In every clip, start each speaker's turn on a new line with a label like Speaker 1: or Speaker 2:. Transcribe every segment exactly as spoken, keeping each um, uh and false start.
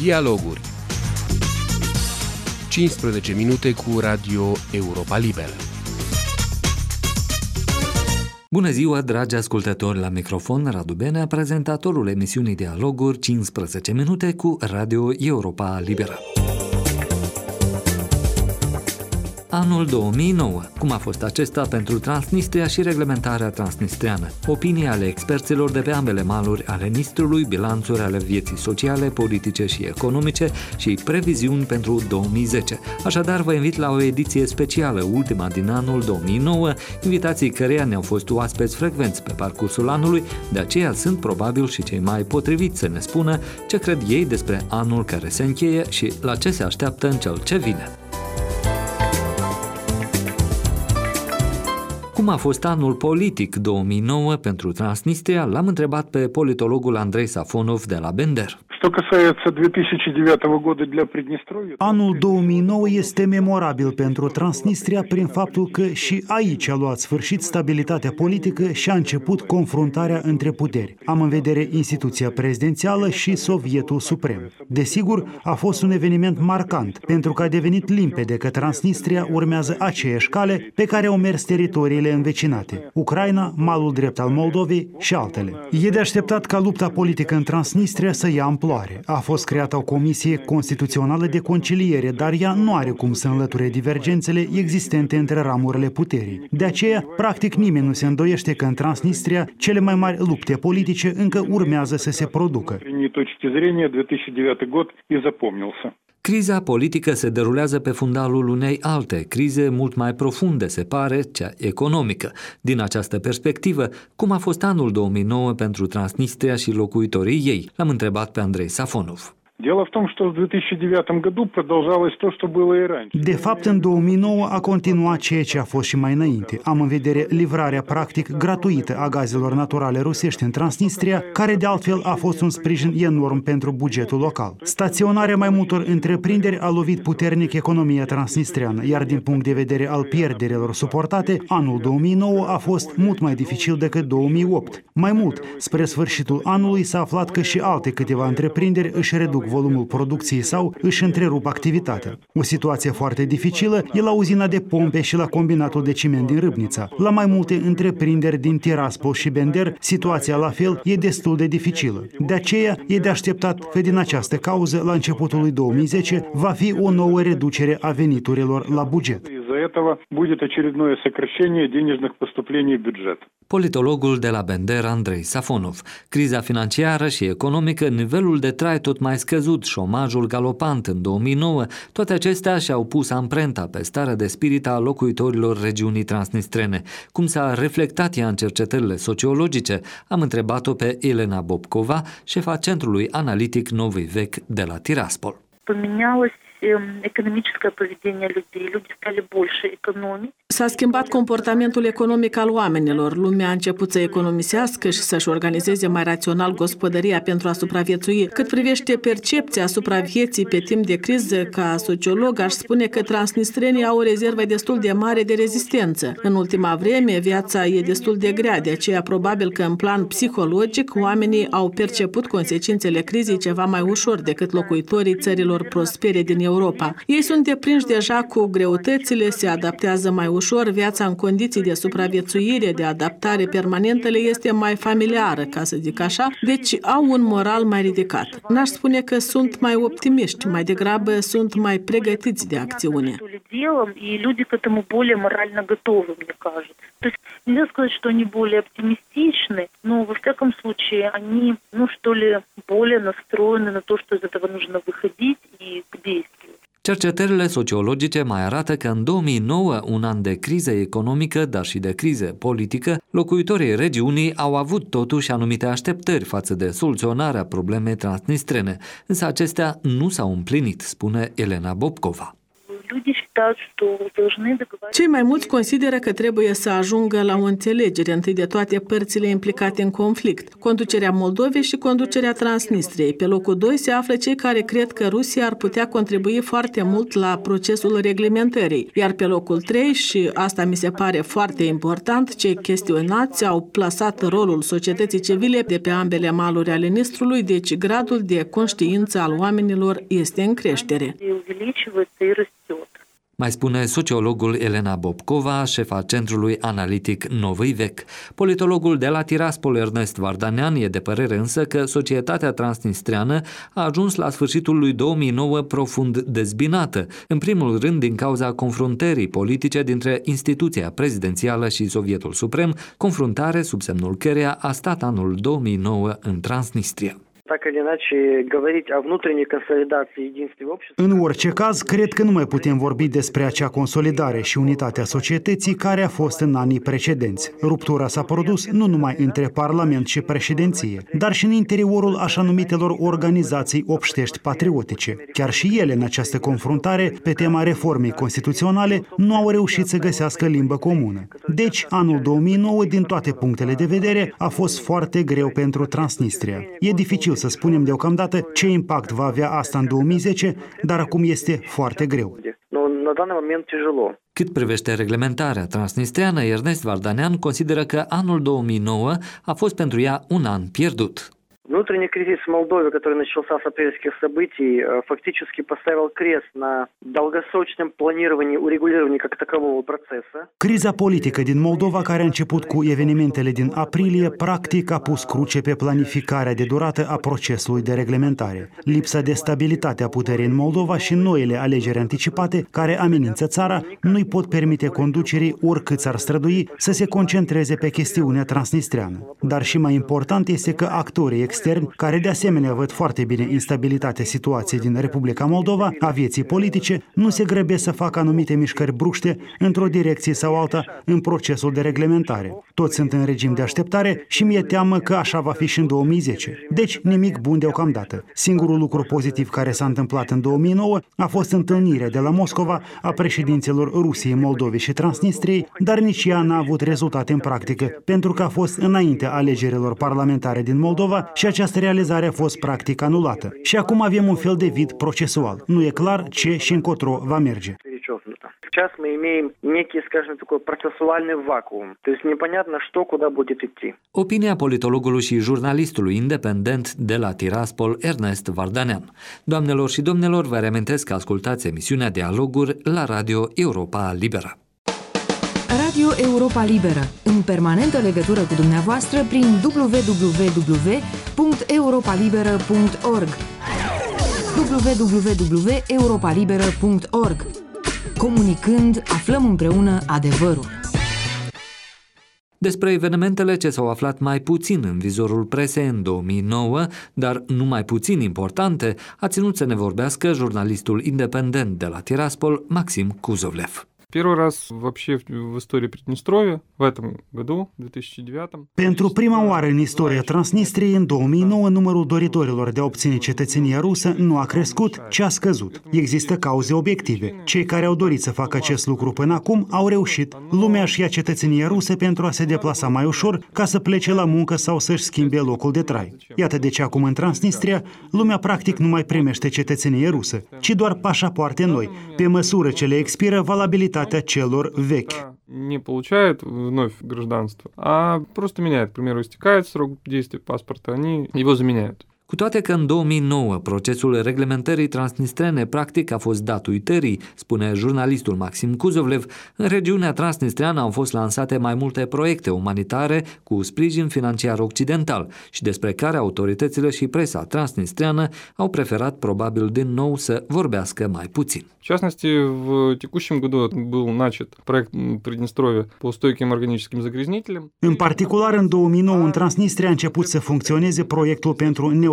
Speaker 1: Dialoguri. cincisprezece minute cu Radio Europa Liberă.
Speaker 2: Bună ziua, dragi ascultători, la microfon Radu Benea, prezentatorul emisiunii Dialoguri cincisprezece minute cu Radio Europa Liberă. Anul două mii nouă. Cum a fost acesta pentru Transnistria și reglementarea transnistriană? Opinii ale experților de pe ambele maluri ale Nistrului, bilanțuri ale vieții sociale, politice și economice și previziuni pentru două mii zece. Așadar, vă invit la o ediție specială, ultima din anul două mii nouă, invitații căreia ne-au fost oaspeți frecvenți pe parcursul anului, de aceea sunt probabil și cei mai potriviți să ne spună ce cred ei despre anul care se încheie și la ce se așteaptă în cel ce vine. Cum a fost anul politic două mii nouă pentru Transnistria, l-am întrebat pe politologul Andrei Safonov de la Bender.
Speaker 3: Anul două mii nouă este memorabil pentru Transnistria prin faptul că și aici a luat sfârșit stabilitatea politică și a început confruntarea între puteri. Am în vedere instituția prezidențială și Sovietul Suprem. Desigur, a fost un eveniment marcant, pentru că a devenit limpede că Transnistria urmează aceeași cale pe care au mers teritoriile învecinate, Ucraina, malul drept al Moldovei și altele. E de așteptat ca lupta politică în Transnistria să ia amploare. A fost creată o comisie constituțională de conciliere, dar ea nu are cum să înlăture divergențele existente între ramurile puterii. De aceea, practic nimeni nu se îndoiește că în Transnistria cele mai mari lupte politice încă urmează să se producă.
Speaker 2: Criza politică se derulează pe fundalul unei alte crize mult mai profunde, se pare, cea economică. Din această perspectivă, cum a fost anul două mii nouă pentru Transnistria și locuitorii ei? L-am întrebat pe Andrei Safonov.
Speaker 3: De fapt, în două mii nouă a continuat ceea ce a fost și mai înainte. Am în vedere livrarea practic gratuită a gazelor naturale rusești în Transnistria, care de altfel a fost un sprijin enorm pentru bugetul local. Staționarea mai multor întreprinderi a lovit puternic economia transnistriană, iar din punct de vedere al pierderilor suportate, anul două mii nouă a fost mult mai dificil decât două mii opt. Mai mult, spre sfârșitul anului s-a aflat că și alte câteva întreprinderi își reduc volumul producției sau își întrerup activitatea. O situație foarte dificilă e la uzina de pompe și la combinatul de ciment din Râbnița. La mai multe întreprinderi din Tiraspol și Bender, situația la fel e destul de dificilă. De aceea e de așteptat că din această cauză, la începutul lui două mii zece, va fi o nouă reducere a veniturilor la buget.
Speaker 2: Politologul de la Bender, Andrei Safonov. Criza financiară și economică, nivelul de trai tot mai scăzut, șomajul galopant în două mii nouă, toate acestea și-au pus amprenta pe starea de spirit a locuitorilor regiunii transnistrene. Cum s-a reflectat ea în cercetările sociologice? Am întrebat-o pe Elena Bobcova, șefa Centrului Analitic Novy Vec de la Tiraspol.
Speaker 4: Экономическое поведение людей. Люди стали больше экономить.
Speaker 5: S-a schimbat comportamentul economic al oamenilor. Lumea a început să economisească și să-și organizeze mai rațional gospodăria pentru a supraviețui. Cât privește percepția asupra vieții pe timp de criză, ca sociolog, aș spune că transnistrenii au o rezervă destul de mare de rezistență. În ultima vreme, viața e destul de grea, de aceea probabil că în plan psihologic oamenii au perceput consecințele crizei ceva mai ușor decât locuitorii țărilor prospere din Europa. Ei sunt deprinși deja cu greutățile, se adaptează mai ușor, viața în condiții de supraviețuire, de adaptare permanentă le este mai familiară, ca să zic așa, deci au un moral mai ridicat. N-aș spune că sunt mai optimiști, mai degrabă sunt mai pregătiți de acțiune.
Speaker 4: Нельзя сказать, что они более оптимистичны, но во всяком случае они, ну что ли, более настроены на то, что из этого нужно выходить и к действию.
Speaker 2: Cercetările sociologice mai arată că în două mii nouă, un an de criză economică, dar și de criză politică, locuitorii regiunii au avut totuși anumite așteptări față de soluționarea problemei transnistrene, însă acestea nu s-au împlinit, spune Elena Bobcova.
Speaker 4: Люди
Speaker 5: Cei mai mulți consideră că trebuie să ajungă la o înțelegere întâi de toate părțile implicate în conflict, conducerea Moldovei și conducerea Transnistriei. Pe locul doi se află cei care cred că Rusia ar putea contribui foarte mult la procesul reglementării, iar pe locul trei, și asta mi se pare foarte important, cei chestionați au plasat rolul societății civile de pe ambele maluri ale Nistrului, deci gradul de conștiință al oamenilor este în creștere.
Speaker 2: Mai spune sociologul Elena Bobcova, șefa Centrului Analitic Novый Vec. Politologul de la Tiraspol, Ernest Vardanean, e de părere însă că societatea transnistreană a ajuns la sfârșitul lui două mii nouă profund dezbinată, în primul rând din cauza confruntării politice dintre instituția prezidențială și Sovietul Suprem, confruntare sub semnul căreia a stat anul două mii nouă în Transnistria.
Speaker 3: În orice caz, cred că nu mai putem vorbi despre acea consolidare și unitatea societății care a fost în anii precedenți. Ruptura s-a produs nu numai între Parlament și președinție, dar și în interiorul așa numitelor organizații obștești patriotice. Chiar și ele, în această confruntare, pe tema reformei constituționale, nu au reușit să găsească limbă comună. Deci, anul două mii nouă, din toate punctele de vedere, a fost foarte greu pentru Transnistria. E dificil să spunem deocamdată ce impact va avea asta în două mii zece, dar acum este foarte greu.
Speaker 2: Cât privește reglementarea transnistreană, Ernest Vardanean consideră că anul două mii nouă a fost pentru ea un an pierdut.
Speaker 6: Внутренний кризис в Молдове, который начался с апрельских событий, фактически поставил крест на долгосрочном планировании урегулирования как такового процесса.
Speaker 3: Criza politică din Moldova, care a început cu evenimentele din aprilie, practic a pus cruce pe planificarea de durată a procesului de reglementare. Lipsa de stabilitate a puterii în Moldova și noile alegeri anticipate, care amenință țara, nu-i pot permite conducerii, oricât s-ar strădui, să se concentreze pe chestiunea transnistreană. Dar și mai important este că actorii externi, care de asemenea văd foarte bine instabilitatea situației din Republica Moldova, a vieții politice, nu se grăbesc să facă anumite mișcări bruște într-o direcție sau alta în procesul de reglementare. Toți sunt în regim de așteptare și mi-e teamă că așa va fi și în două mii zece. Deci nimic bun deocamdată. Singurul lucru pozitiv care s-a întâmplat în două mii nouă a fost întâlnirea de la Moscova a președinților Rusiei, Moldovei și Transnistriei, dar nici ea n-a avut rezultate în practică, pentru că a fost înaintea alegerilor parlamentare din Moldova și această realizare a fost practic anulată. Și acum avem un fel de vid procesual. Nu e clar ce și încotro va merge.
Speaker 6: Сейчас мы имеем некий, скажем, такой процессуальный вакуум. То есть непонятно, что куда будет идти.
Speaker 2: Opinia politologului și jurnalistului independent de la Tiraspol, Ernest Vardanean. Doamnelor și domnilor, vă reamintesc că ascultați emisiunea Dialoguri la Radio Europa Liberă.
Speaker 7: Radio Europa Liberă, în permanentă legătură cu dumneavoastră prin w w w punct europa liberă punct org w w w punct europa liberă punct org. Comunicând, aflăm împreună adevărul.
Speaker 2: Despre evenimentele ce s-au aflat mai puțin în vizorul presei în două mii nouă, dar nu mai puțin importante, a ținut să ne vorbească jurnalistul independent de la Tiraspol, Maxim Kuzovlev.
Speaker 8: Первый раз вообще в истории Приднестровья в этом году, в две тысячи девятом.
Speaker 3: Pentru prima oară în istoria Transnistriei, în două mii nouă, numărul doritorilor de a obține cetățenia rusă nu a crescut, ci a scăzut. Există cauze obiective. Cei care au dorit să facă acest lucru până acum au reușit. Lumea își ia cetățenia rusă pentru a se deplasa mai ușor, ca să plece la muncă sau să-și schimbe locul de trai. Iată de ce acum în Transnistria, lumea practic nu mai primește cetățenie rusă, ci doar pașapoarte noi, pe măsură ce le expiră valabilitatea celor vechi.
Speaker 8: Не получают вновь гражданство, а просто меняют. К примеру, истекает срок действия паспорта, они его заменяют.
Speaker 2: Cu toate că în două mii nouă procesul reglementării transnistrene practic a fost dat uitării, spune jurnalistul Maxim Kuzovlev, în regiunea transnistreană au fost lansate mai multe proiecte umanitare cu sprijin financiar occidental și despre care autoritățile și presa transnistreană au preferat probabil din nou să vorbească mai puțin.
Speaker 8: В частности, в текущем году был начат проект Приднестровья по стойким органическим загрязнителям.
Speaker 3: În particular, în două mii nouă, în Transnistria a început să funcționeze proiectul pentru neutralitatea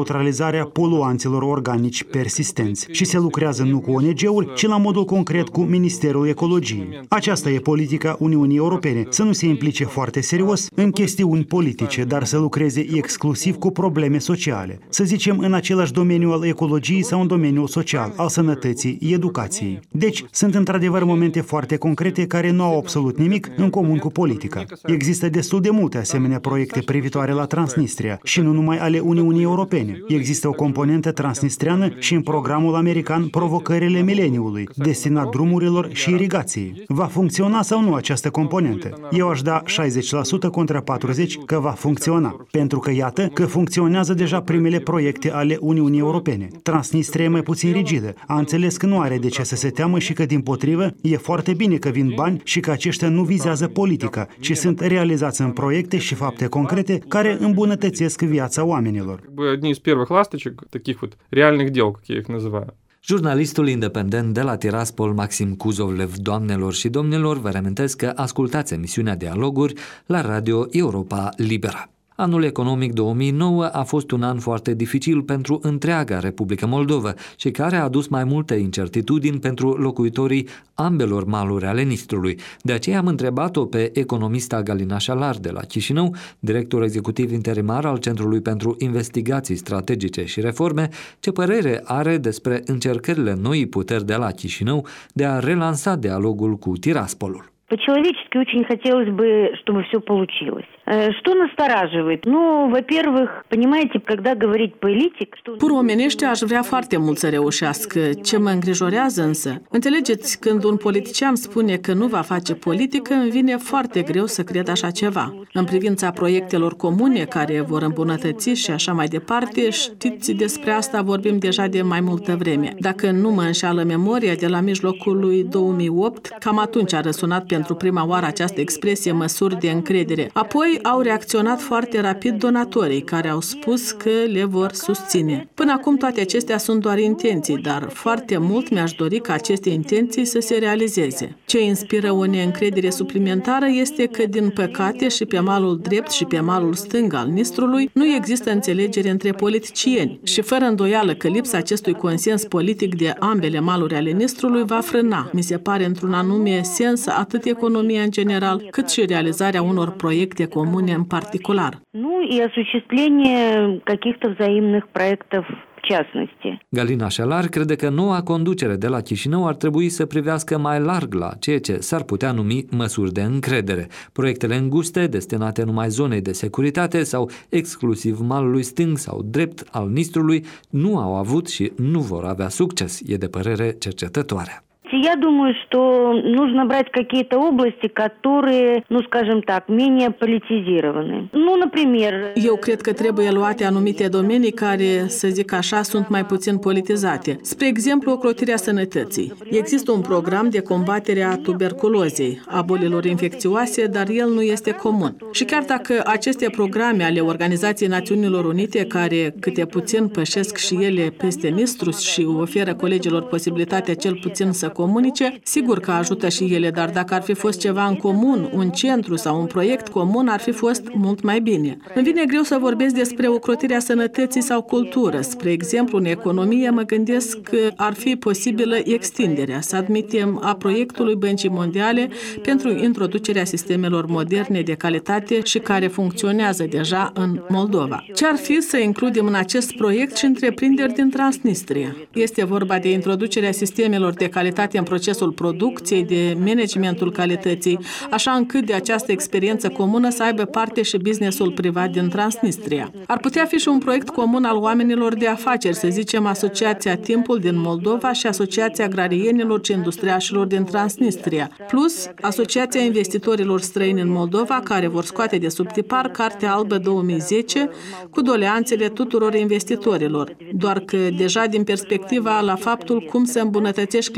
Speaker 3: neutralizarea poluanților organici persistenți și se lucrează nu cu O N G-uri, ci la modul concret cu Ministerul Ecologiei. Aceasta e politica Uniunii Europene, să nu se implice foarte serios în chestiuni politice, dar să lucreze exclusiv cu probleme sociale, să zicem în același domeniu al ecologiei sau în domeniul social, al sănătății, educației. Deci, sunt într-adevăr momente foarte concrete care nu au absolut nimic în comun cu politica. Există destul de multe asemenea proiecte privitoare la Transnistria și nu numai ale Uniunii Europene. Există o componentă transnistriană și în programul american Provocările mileniului, destinat drumurilor și irigației. Va funcționa sau nu această componentă? Eu aș da șaizeci la sută contra patruzeci că va funcționa, pentru că iată că funcționează deja primele proiecte ale Uniunii Europene. Transnistria e mai puțin rigidă, a înțeles că nu are de ce să se teamă și că, dimpotrivă, e foarte bine că vin bani și că aceștia nu vizează politica, ci sunt realizați în proiecte și fapte concrete care îmbunătățesc viața oamenilor.
Speaker 8: Одни из первых ласточек, таких вот реальных дел, как я их называю.
Speaker 2: Jurnalistul independent de la Tiraspol, Maxim Kuzovlev. Doamnelor și domnilor, vă reamintesc că ascultați emisiunea Dialoguri la Radio Europa Liberă. Anul economic două mii nouă a fost un an foarte dificil pentru întreaga Republică Moldova și care a adus mai multe incertitudini pentru locuitorii ambelor maluri ale Nistrului. De aceea am întrebat-o pe economista Galina Șalar de la Chișinău, director executiv interimar al Centrului pentru Investigații Strategice și Reforme, ce părere are despre încercările noii puteri de la Chișinău de a relansa dialogul cu Tiraspolul.
Speaker 9: По-человечески очень хотелось бы, чтобы все получилось. Что настораживает? Ну, во-первых, понимаете, когда говорить политик...
Speaker 5: Pur omenește aș vrea foarte mult să reușească. Ce mă îngrijorează însă? Înțelegeți, când un politician spune că nu va face politică, îmi vine foarte greu să cred așa ceva. În privința proiectelor comune care vor îmbunătăți și așa mai departe, știți, despre asta vorbim deja de mai multă vreme. Dacă nu mă înșeală memoria, de la mijlocul lui două mii opt, cam atunci a răsunat pentru prima oară această expresie măsuri de încredere. Apoi au reacționat foarte rapid donatorii, care au spus că le vor susține. Până acum toate acestea sunt doar intenții, dar foarte mult mi-aș dori ca aceste intenții să se realizeze. Ce inspiră o neîncredere suplimentară este că, din păcate, și pe malul drept și pe malul stâng al Nistrului nu există înțelegere între politicieni și fără îndoială că lipsa acestui consens politic de ambele maluri ale Nistrului va frâna, mi se pare, într-un anume sens, atât economia în general, cât și realizarea unor proiecte comune în particular.
Speaker 9: Nu, и осуществление каких-то взаимных проектов в частности.
Speaker 2: Galina Șalar crede că noua conducere de la Chișinău ar trebui să privească mai larg la ceea ce s-ar putea numi măsuri de încredere. Proiectele înguste, destinate numai zonei de securitate sau exclusiv malului stâng sau drept al Nistrului, nu au avut și nu vor avea succes, e de părere cercetătoarea.
Speaker 9: Я думаю, что нужно брать какие-то области, которые, ну, скажем так, менее политизированы. Ну, например...
Speaker 5: Eu cred că trebuie luate anumite domenii care, să zic așa, sunt mai puțin politizate. Spre exemplu, ocrotirea sănătății. Există un program de combatere a tuberculozei, a bolilor infecțioase, dar el nu este comun. Și chiar dacă aceste programe ale Organizației Națiunilor Unite, care câte puțin pășesc și ele peste Nistru și oferă colegilor posibilitatea cel puțin să comunice, sigur că ajută și ele, dar dacă ar fi fost ceva în comun, un centru sau un proiect comun, ar fi fost mult mai bine. Îmi vine greu să vorbesc despre ocrotirea sănătății sau cultură. Spre exemplu, în economie mă gândesc că ar fi posibilă extinderea, să admitem, a proiectului Băncii Mondiale pentru introducerea sistemelor moderne de calitate și care funcționează deja în Moldova. Ce ar fi să includem în acest proiect și întreprinderi din Transnistria? Este vorba de introducerea sistemelor de calitate în procesul producției, de managementul calității, așa încât de această experiență comună să aibă parte și businessul privat din Transnistria. Ar putea fi și un proiect comun al oamenilor de afaceri, să zicem Asociația Timpul din Moldova și Asociația Agrarienilor și Industriașilor din Transnistria, plus Asociația Investitorilor Străini în Moldova, care vor scoate de sub tipar Cartea Albă două mii zece cu doleanțele tuturor investitorilor. Doar că deja din perspectiva la faptul cum să îmbunătățești climatul,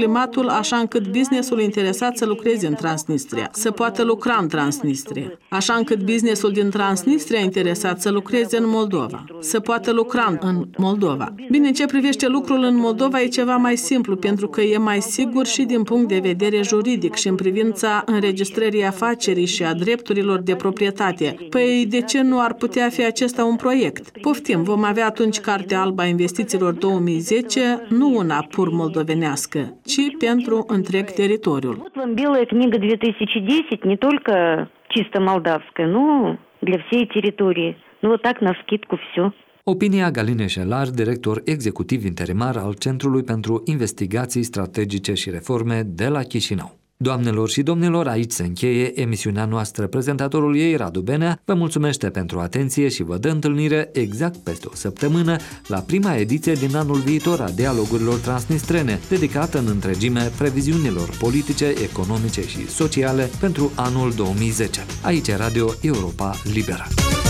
Speaker 5: bugetul așa încât businessul interesat să lucreze în Transnistria, să poată lucra în Transnistria, așa încât businessul din Transnistria interesat să lucreze în Moldova, să poată lucra în Moldova. Bine, în ce privește lucrul în Moldova e ceva mai simplu, pentru că e mai sigur și din punct de vedere juridic și în privința înregistrării afacerii și a drepturilor de proprietate. Păi de ce nu ar putea fi acesta un proiect? Poftim, vom avea atunci Cartea Albă a Investițiilor două mii zece, nu una pur moldovenească, ci pentru întreg teritoriul.
Speaker 9: Вот вам белая книга две тысячи десять, не только чисто молдавская, но для всей территории. Ну вот так навскидку все.
Speaker 2: Opinia Galine Șelar, director executiv interimar al Centrului pentru Investigații Strategice și Reforme de la Chișinău. Doamnelor și domnilor, aici se încheie emisiunea noastră. Prezentatorul ei, Radu Benea, vă mulțumește pentru atenție și vă dă întâlnire exact peste o săptămână la prima ediție din anul viitor a Dialogurilor Transnistrene, dedicată în întregime previziunilor politice, economice și sociale pentru anul două mii zece. Aici Radio Europa Liberă.